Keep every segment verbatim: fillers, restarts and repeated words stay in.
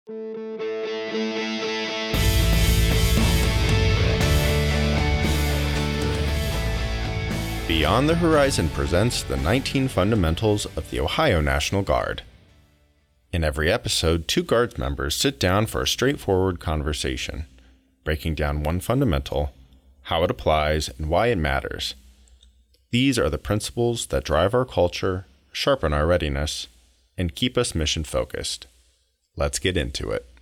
Beyond the Horizon presents the nineteen Fundamentals of the Ohio National Guard. In every episode, two Guards members sit down for a straightforward conversation, breaking down one fundamental, how it applies, and why it matters. These are the principles that drive our culture, sharpen our readiness, and keep us mission-focused. Let's get into it.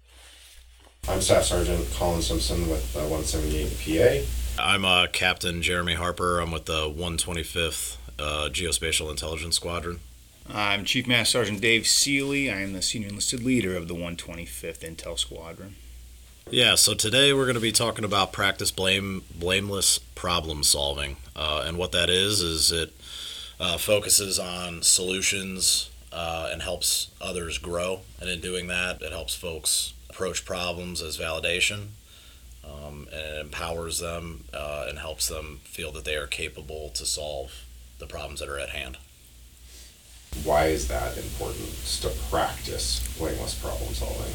I'm Staff Sergeant Colin Simpson with uh, one seventy-eight P A. I'm uh, Captain Jeremy Harper. I'm with the one twenty-fifth uh, Geospatial Intelligence Squadron. I'm Chief Master Sergeant Dave Seeley. I am the Senior Enlisted Leader of the one twenty-fifth Intel Squadron. Yeah, so today we're going to be talking about practice blame blameless problem solving. Uh, and what that is, is it uh, focuses on solutions uh, and helps others grow. And in doing that, it helps folks approach problems as validation. Um, and it empowers them uh, and helps them feel that they are capable to solve the problems that are at hand. Why is that important to practice blameless problem solving?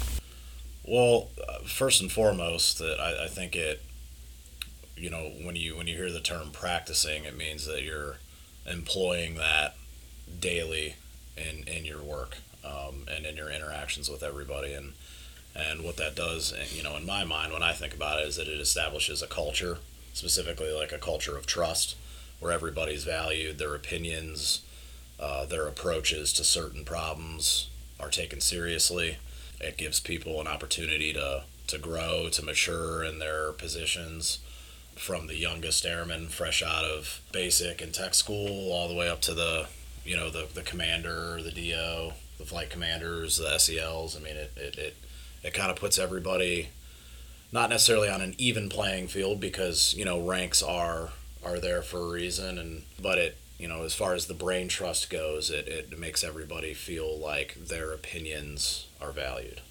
Well, uh, first and foremost, that I, I think it, you know, when you when you hear the term practicing, it means that you're employing that daily in in your work um, and in your interactions with everybody. And And what that does, you know, in my mind, when I think about it, is that it establishes a culture, specifically like a culture of trust, where everybody's valued, their opinions, uh, their approaches to certain problems are taken seriously. It gives people an opportunity to, to grow, to mature in their positions, from the youngest airman fresh out of basic and tech school all the way up to the, you know, the, the commander, the D O, the flight commanders, the S E Ls. I mean, it, it, it It kind of puts everybody not necessarily on an even playing field, because, you know, ranks are are there for a reason, and but it, you know, as far as the brain trust goes, it, it makes everybody feel like their opinions are valued.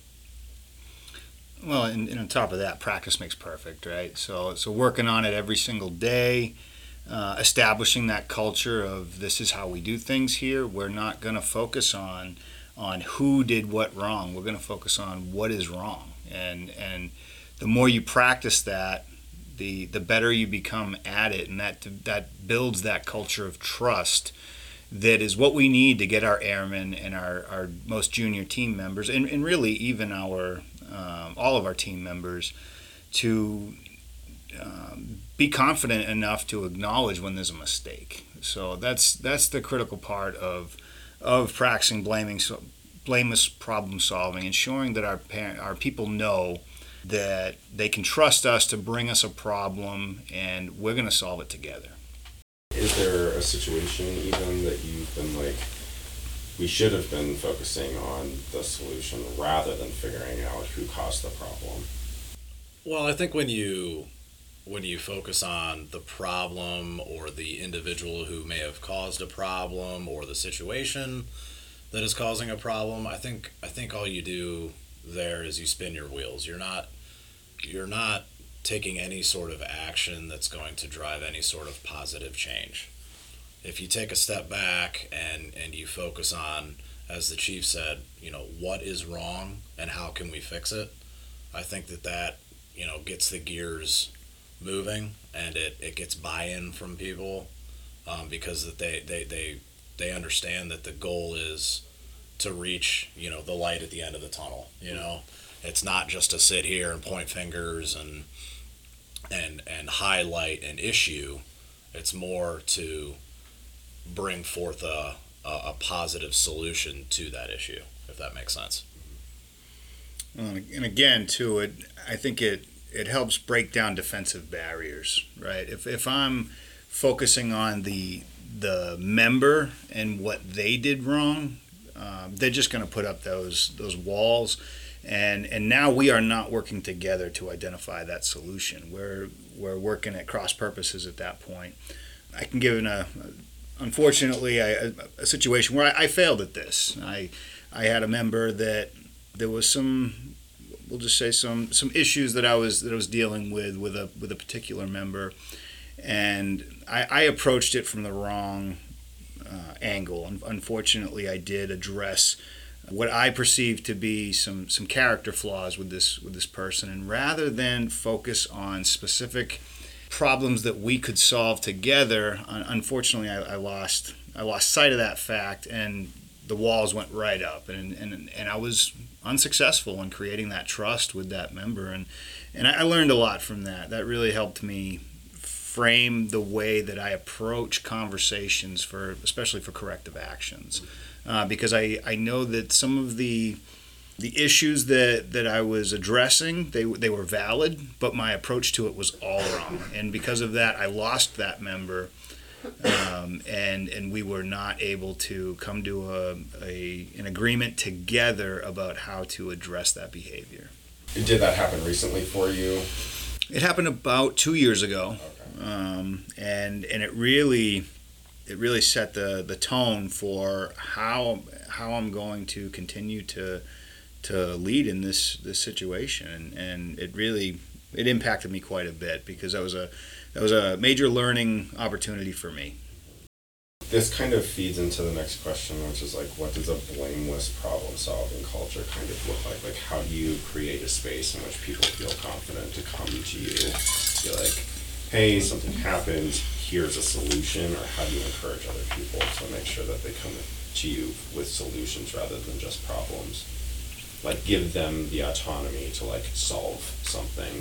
Well, and, and on top of that, practice makes perfect, right? So, so working on it every single day, uh, establishing that culture of this is how we do things here. We're not going to focus on on who did what wrong. We're going to focus on what is wrong. And and the more you practice that, the the better you become at it, and that that builds that culture of trust that is what we need to get our airmen and our, our most junior team members, and, and really even our um, all of our team members, to um, be confident enough to acknowledge when there's a mistake. So that's that's the critical part of of practicing blaming, blameless problem solving, ensuring that our parent, our people know that they can trust us to bring us a problem, and we're going to solve it together. Is there a situation even that you've been like, we should have been focusing on the solution rather than figuring out who caused the problem? Well, I think when you when you focus on the problem or the individual who may have caused a problem or the situation that is causing a problem, I think I think all you do there is you spin your wheels. You're not you're not taking any sort of action that's going to drive any sort of positive change. If you take a step back and, and you focus on, as the chief said, you know, what is wrong and how can we fix it, I think that that, you know, gets the gears moving, and it, it gets buy-in from people um, because that they, they, they, they understand that the goal is to reach, you know, the light at the end of the tunnel. You know, it's not just to sit here and point fingers and and and highlight an issue. It's more to bring forth a, a, a positive solution to that issue, if that makes sense. And again, too, it I think it it helps break down defensive barriers, right? If if I'm focusing on the the member and what they did wrong, um, they're just going to put up those those walls, and and now we are not working together to identify that solution. We're we're working at cross purposes at that point. I can give an a unfortunately a, a situation where I, I failed at this. I I had a member that there was some, we'll just say some some issues that I was that I was dealing with with a with a particular member, and I, I approached it from the wrong uh, angle. Unfortunately, I did address what I perceive to be some some character flaws with this with this person, and rather than focus on specific problems that we could solve together, unfortunately, I, I lost I lost sight of that fact, and the walls went right up, and and and I was unsuccessful in creating that trust with that member, and and I learned a lot from that. That really helped me frame the way that I approach conversations for, especially for corrective actions, uh, because I, I know that some of the the issues that, that I was addressing, they they were valid, but my approach to it was all wrong, and because of that, I lost that member, um, and and we were not able to come to a, a an agreement together about how to address that behavior. Did that happen recently for you? It happened about two years ago. Okay. Um, and and it really it really set the, the tone for how how I'm going to continue to to lead in this, this situation, and, and it really it impacted me quite a bit, because that was a that was a major learning opportunity for me. This kind of feeds into the next question, which is like, what does a blameless problem-solving culture kind of look like? Like, how do you create a space in which people feel confident to come to you, be like, hey, something happened, here's a solution, or how do you encourage other people to make sure that they come to you with solutions rather than just problems? Like, give them the autonomy to, like, solve something.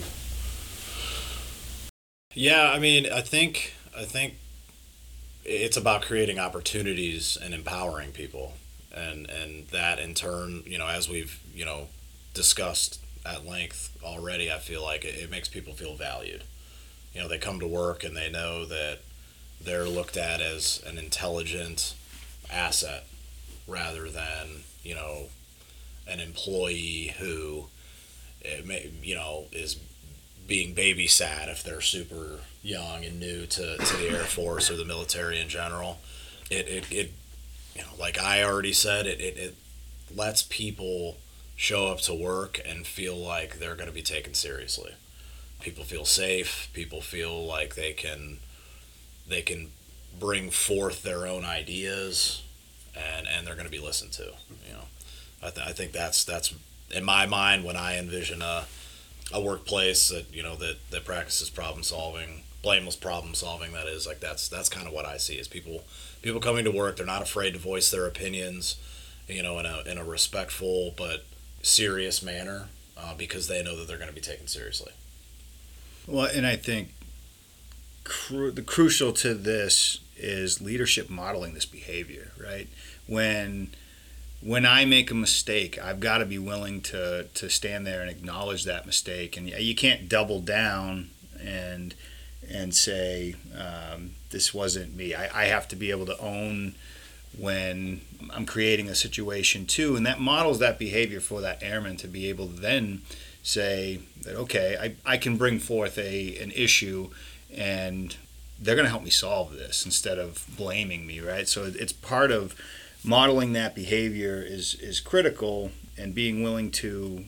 Yeah, I mean, I think, I think it's about creating opportunities and empowering people. And, and that in turn, you know, as we've, you know, discussed at length already, I feel like it, it makes people feel valued. You know, they come to work and they know that they're looked at as an intelligent asset rather than, you know, an employee who, it may, you know, is being babysat if they're super young and new to, to the Air Force or the military in general. It, it, it you know, like I already said, it, it, it lets people show up to work and feel like they're going to be taken seriously. People feel safe. People feel like they can they can bring forth their own ideas, and, and they're going to be listened to. You know, I, th- I think that's that's in my mind when I envision a a workplace that you know that, that practices problem solving, blameless problem solving. That is like that's that's kind of what I see is people people coming to work. They're not afraid to voice their opinions, you know, in a in a respectful but serious manner, uh, because they know that they're going to be taken seriously. Well, and I think cru- the crucial to this is leadership modeling this behavior, right? When when I make a mistake, I've got to be willing to to stand there and acknowledge that mistake, and you can't double down and and say um, this wasn't me. I, I have to be able to own when I'm creating a situation too, and that models that behavior for that airman to be able to then say that, okay, I, I can bring forth a an issue and they're going to help me solve this instead of blaming me, right? So it's part of modeling that behavior is is critical, and being willing to,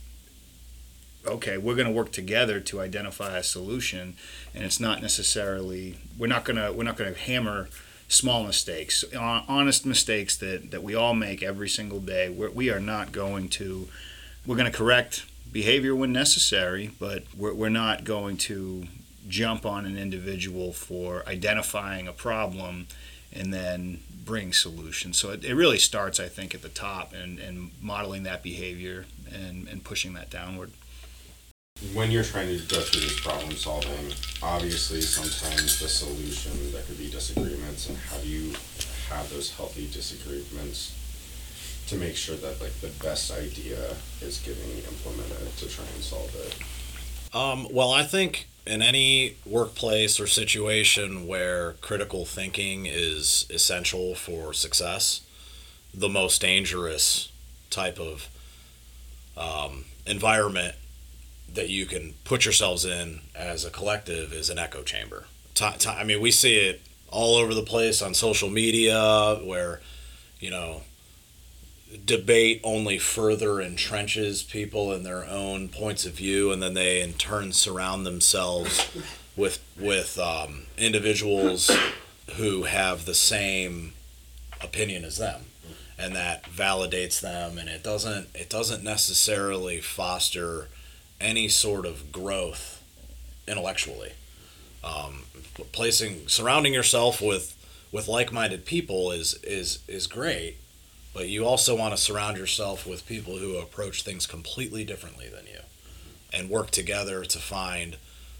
okay, we're going to work together to identify a solution, and it's not necessarily we're not going to we're not going to hammer small mistakes, honest mistakes that, that we all make every single day. We're, we are not going to we're going to correct behavior when necessary, but we're, we're not going to jump on an individual for identifying a problem and then bring solutions. So it, it really starts, I think, at the top and, and modeling that behavior and, and pushing that downward. When you're trying to go through this problem solving, obviously sometimes the solution, there could be disagreements, and how do you have those healthy disagreements to make sure that like the best idea is getting implemented to try and solve it? Um, well, I think in any workplace or situation where critical thinking is essential for success, the most dangerous type of um, environment that you can put yourselves in as a collective is an echo chamber. T- t- I mean, we see it all over the place on social media where, you know, debate only further entrenches people in their own points of view, and then they in turn surround themselves with with um, individuals who have the same opinion as them, and that validates them, and it doesn't it doesn't necessarily foster any sort of growth intellectually. Um, placing surrounding yourself with with like-minded people is is is great, but you also want to surround yourself with people who approach things completely differently than you and work together to find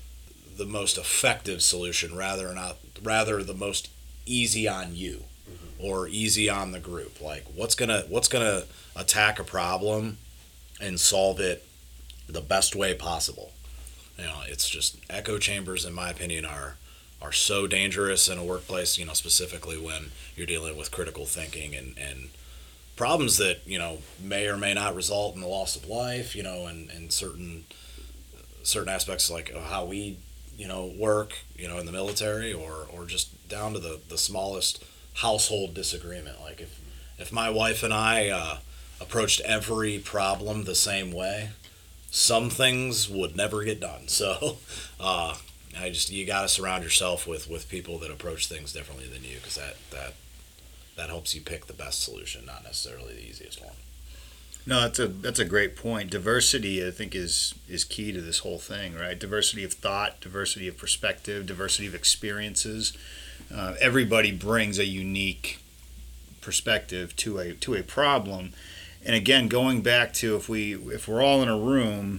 the most effective solution rather not rather the most easy on you or easy on the group. Like what's gonna what's gonna attack a problem and solve it the best way possible. You know, it's just echo chambers, in my opinion, are are so dangerous in a workplace. You know, specifically when you're dealing with critical thinking and and problems that, you know, may or may not result in the loss of life. You know, and and certain certain aspects like how we, you know, work, you know, in the military, or or just down to the the smallest household disagreement. Like if if my wife and I uh, approached every problem the same way, some things would never get done. So uh, I just you got to surround yourself with, with people that approach things differently than you, because that, that that helps you pick the best solution, not necessarily the easiest one. No, that's a that's a great point. Diversity, I think, is is key to this whole thing, right? Diversity of thought, diversity of perspective, diversity of experiences. Uh, everybody brings a unique perspective to a to a problem. And again, going back to if we if we're all in a room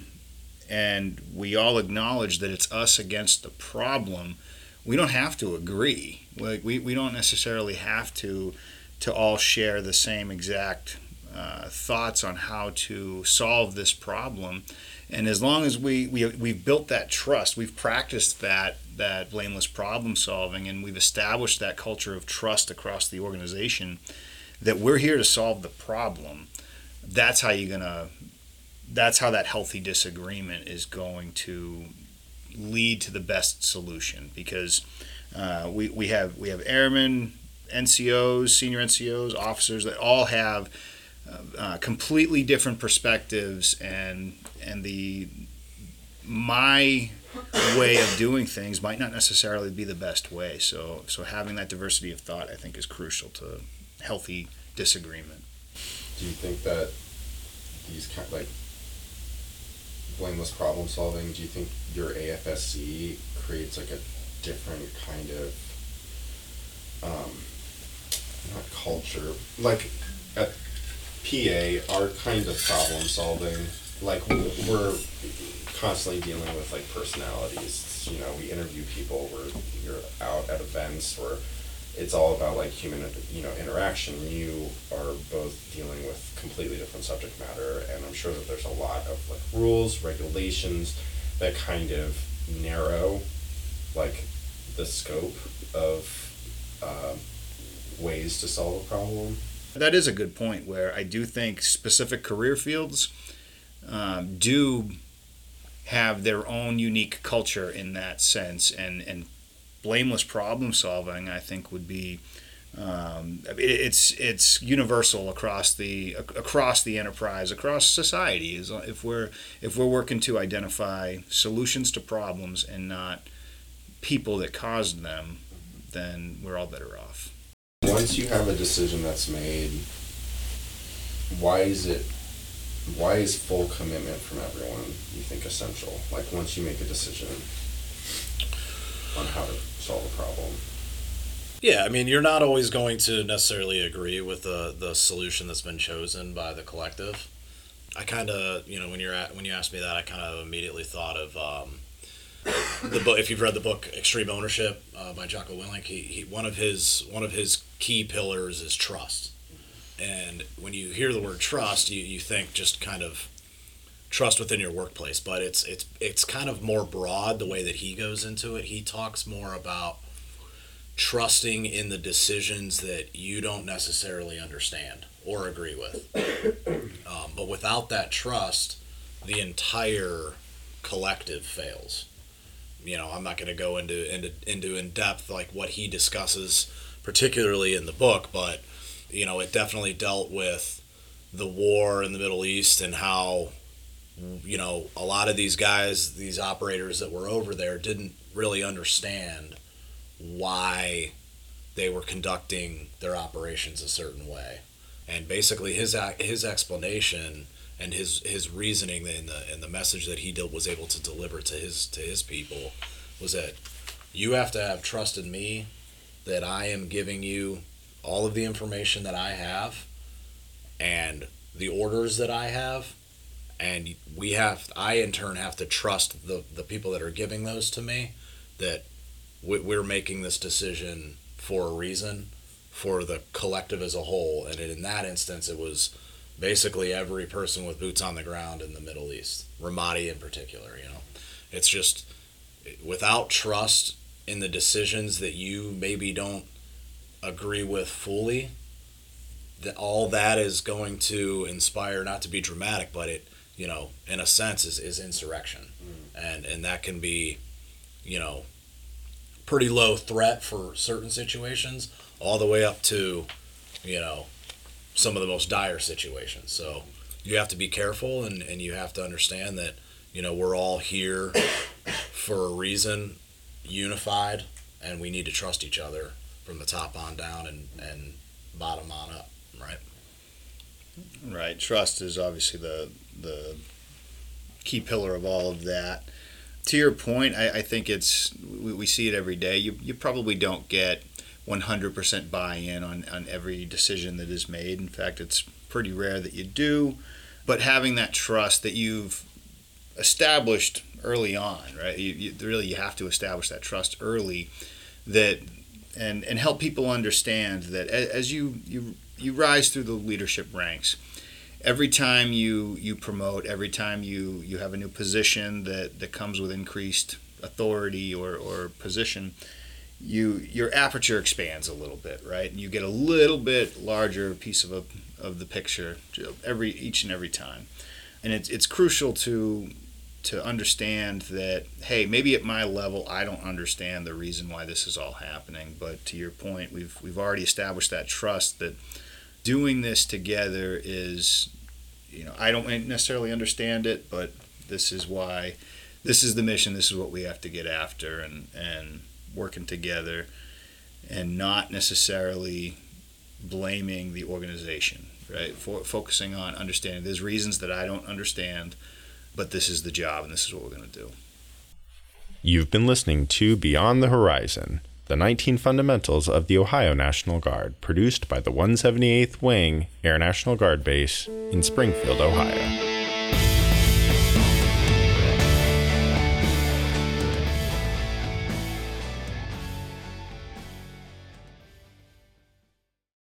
and we all acknowledge that it's us against the problem, we don't have to agree. Like we, we don't necessarily have to to all share the same exact uh, thoughts on how to solve this problem. And as long as we, we we've built that trust, we've practiced that that blameless problem solving, and we've established that culture of trust across the organization that we're here to solve the problem. That's how you're gonna. That's how that healthy disagreement is going to lead to the best solution. Because uh, we we have we have airmen, N C Os, senior N C Os, officers that all have uh, uh, completely different perspectives, and and the my way of doing things might not necessarily be the best way. So so having that diversity of thought, I think, is crucial to healthy disagreement. Do you think that these kind like blameless problem solving, do you think your A F S C creates like a different kind of um, not culture, like at P A, our kind of problem solving, like we're constantly dealing with like personalities. You know, we interview people, we're you're out at events where it's all about like human, you know, interaction. You are both dealing with completely different subject matter, and I'm sure that there's a lot of like rules, regulations that kind of narrow like the scope of uh, ways to solve a problem. That is a good point, where I do think specific career fields um, do have their own unique culture in that sense, and, and blameless problem solving, I think, would be um, it, it's it's universal across the across the enterprise, across society. Is if we're if we're working to identify solutions to problems and not people that caused them, then we're all better off. Once you have a decision that's made, why is it why is full commitment from everyone, you think, essential? Like once you make a decision on how to solve a problem. Yeah, I mean, you're not always going to necessarily agree with the the solution that's been chosen by the collective. I kind of, you know, when you're at, when you asked me that, I kind of immediately thought of um, the book. If you've read the book Extreme Ownership uh, by Jocko Willink, he, he one of his one of his key pillars is trust. And when you hear the word trust, you, you think just kind of trust within your workplace, but it's it's it's kind of more broad the way that he goes into it. He talks more about trusting in the decisions that you don't necessarily understand or agree with. Um, but without that trust, the entire collective fails. You know, I'm not going to go into into into in depth like what he discusses, particularly in the book, but you know, it definitely dealt with the war in the Middle East and how, you know, a lot of these guys, these operators that were over there didn't really understand why they were conducting their operations a certain way. And basically his his explanation and his his reasoning and the and the message that he did, was able to deliver to his to his people was that you have to have trust in me, that I am giving you all of the information that I have and the orders that I have, and we have I in turn have to trust the the people that are giving those to me, that we're making this decision for a reason, for the collective as a whole. And in that instance, it was basically every person with boots on the ground in the Middle East, Ramadi in particular. You know, it's just, without trust in the decisions that you maybe don't agree with fully, that all that is going to inspire, not to be dramatic, but it, you know, in a sense, is, is insurrection. Mm. And and that can be, you know, pretty low threat for certain situations, all the way up to, you know, some of the most dire situations. So you have to be careful, and, and you have to understand that, you know, we're all here for a reason, unified, and we need to trust each other from the top on down and, and bottom on up, right? Right. Trust is obviously the the key pillar of all of that. To your point, I, I think it's we, we see it every day. You you probably don't get one hundred percent buy-in on, on every decision that is made. In fact, it's pretty rare that you do. But having that trust that you've established early on, right? You, you really you have to establish that trust early, that and and help people understand that as you you you rise through the leadership ranks, every time you, you promote, every time you, you have a new position that, that comes with increased authority or, or position, you your aperture expands a little bit, right? And you get a little bit larger piece of a, of the picture every each and every time. And it's it's crucial to to understand that, hey, maybe at my level I don't understand the reason why this is all happening, but to your point, we've we've already established that trust that doing this together is, you know, I don't necessarily understand it, but this is why, this is the mission, this is what we have to get after, and, and working together and not necessarily blaming the organization, right? For, focusing on understanding there's reasons that I don't understand, but this is the job and this is what we're going to do. You've been listening to Beyond the Horizon, the nineteen Fundamentals of the Ohio National Guard, produced by the one seventy-eighth Wing Air National Guard Base in Springfield, Ohio.